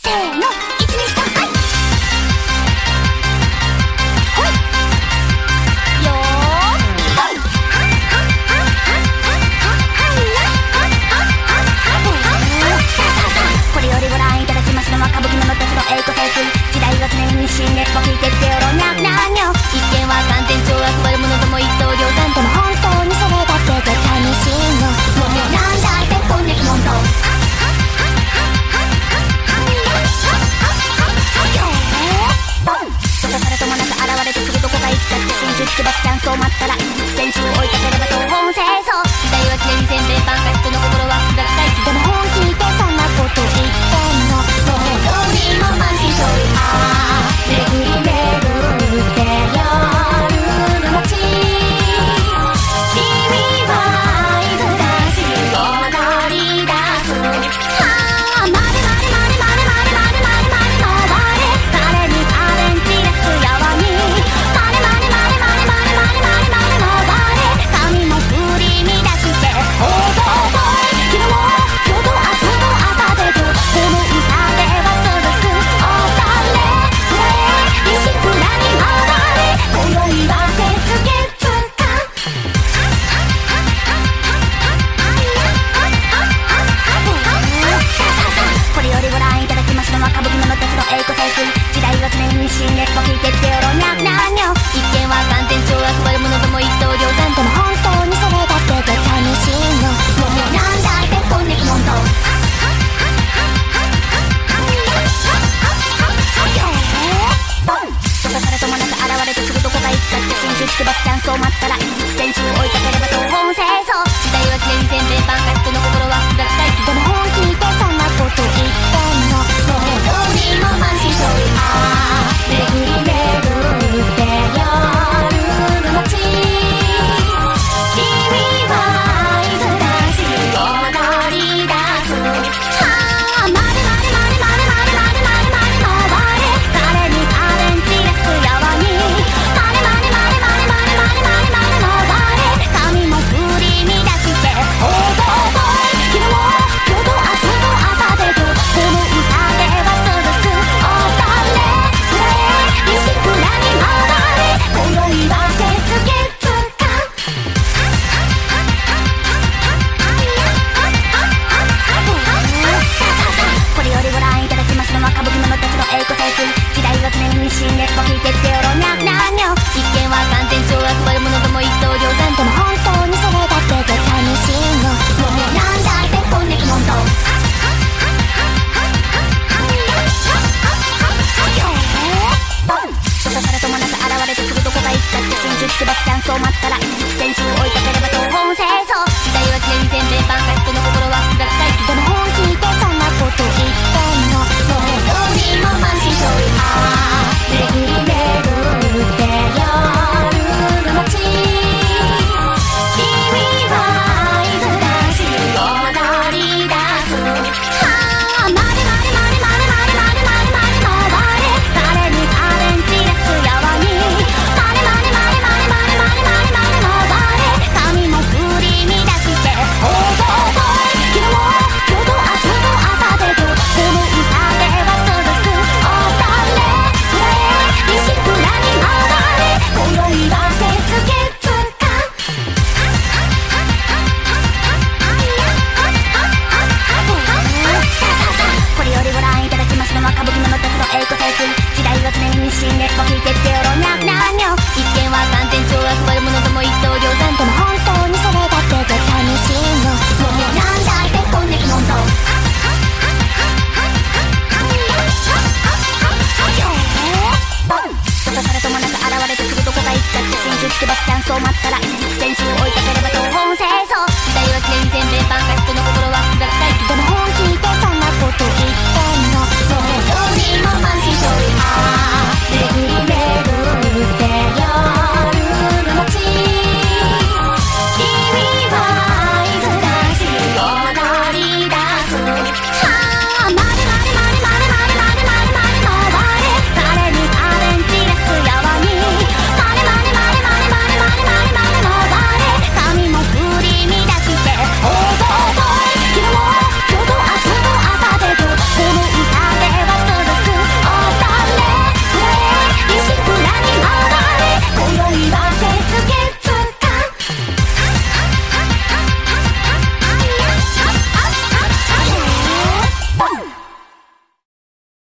せーの、123、はい。ほいよこれよりご覧いただきますのは歌舞伎者たちの栄光盛衰。時代は常に日進月歩、聞いてってよろにゃなにょ。一見は観点超悪悪者ども一刀両断とも本当にそれだけで楽しいの。もうなんだってこんねきもんとどこからともなく現れてすぐどこか行っちゃって新種つけばチャンスを待ったら一日選手を追いかければ東本清掃。時代は常に全米パンか人の心は複雑回帰。でも本気でそんなこと言ってんの。もうどうにも満身創痍。ああ巡り巡って夜の街。君はいずらし踊り出す。ああまでまでまでまでまでまでまでまでのばれ。誰にアレンジですやわに。までまでまでまでまでまでまでまでのばれ。髪も振り乱しておどおどい。昨日夜と明日と朝でとこの歌では続くおだれ。石倉に回れ今宵は雪月か。これよりご覧いただきますのは歌舞伎者たちの栄光盛衰。時代は常に日進月歩、聞いてってよろにゃなにょ。一見は観点超悪悪者ども一刀両断とも本当にそれだけで楽しいの。もうなんだってこんねきもんとどこからともなく現れてすぐどこか行っちゃって新種つけばチャンスを待ったら一日選手を追いかければ東本清掃。時代は常に全米パンか人の心は複雑回帰。でも本気でそんなこと言ってんの。もうどうにも満身創痍。ああ巡り巡って夜の街。君はいずらし踊り出す。ああまでまでまでまでまでまでまでまでのばれ。誰にアレンジですやわに。までまでまでまでまでまでまでまでのばれ。髪も振り乱しておどおどい。昨日夜と明日と朝でとこの歌では続くおだれ。石倉に回れ今宵は雪月か。これよりご覧いただきますのは歌舞伎者たちの栄光盛衰。時代は常に日進月歩、聞いてってよろにゃなにょ。一見は観点超悪悪者ども一刀両断とも本当にそれだけで楽しいの。もうなんだってこんねきもんとどこからともなく現れてすぐどこか行っちゃって新種つけばチャンスを待ったら一日選手を追いかければ東本清掃。時代は常に全米パンか人の心は複雑回帰。でも本気でそんなこと言ってんの。もうどうにも満身創痍。ああ巡り巡って夜の街。君はいずらし踊り出す。ああまでまでまでまでまでまでまでまでのばれ。誰にアレンジですやわに。までまでまでまでまでまでまでまでのばれ。髪も振り乱しておどおどい。昨日夜と明日と朝でとこの歌では続くおだれ。石倉に回れ今宵は雪月か。これよりご覧いただきますのは歌舞伎者たちの栄光盛衰。時代は常に日進月歩、聞いてって